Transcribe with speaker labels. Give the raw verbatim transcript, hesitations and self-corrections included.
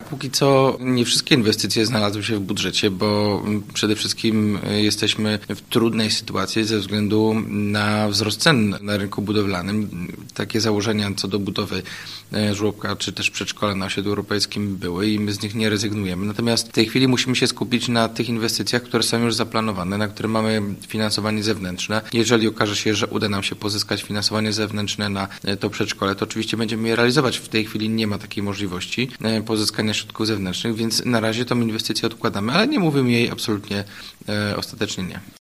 Speaker 1: Póki co nie wszystkie inwestycje znalazły się w budżecie, bo przede wszystkim jesteśmy w trudnej sytuacji ze względu na wzrost cen na rynku budowlanym. Takie założenia co do budowy żłobka czy też przedszkola na osiedlu europejskim były i my z nich nie rezygnujemy. Natomiast w tej chwili musimy się skupić na tych inwestycjach, które są już zaplanowane, na które mamy finansowanie zewnętrzne. Jeżeli okaże się, że uda nam się pozyskać finansowanie zewnętrzne na to przedszkole, to oczywiście będziemy je realizować. W tej chwili nie ma takiej możliwości pozyskania środków zewnętrznych, więc na razie tą inwestycję odkładamy, ale nie mówimy jej absolutnie e, ostatecznie nie.